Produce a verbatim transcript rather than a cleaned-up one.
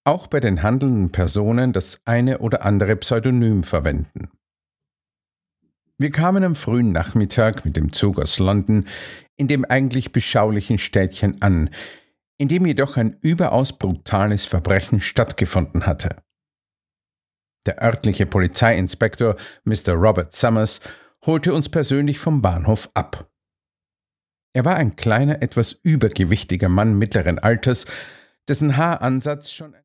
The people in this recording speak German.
auch bei den handelnden Personen das eine oder andere Pseudonym verwenden. Wir kamen am frühen Nachmittag mit dem Zug aus London in dem eigentlich beschaulichen Städtchen an, in dem jedoch ein überaus brutales Verbrechen stattgefunden hatte. Der örtliche Polizeiinspektor Mister Robert Summers holte uns persönlich vom Bahnhof ab. Er war ein kleiner, etwas übergewichtiger Mann mittleren Alters, dessen Haaransatz schon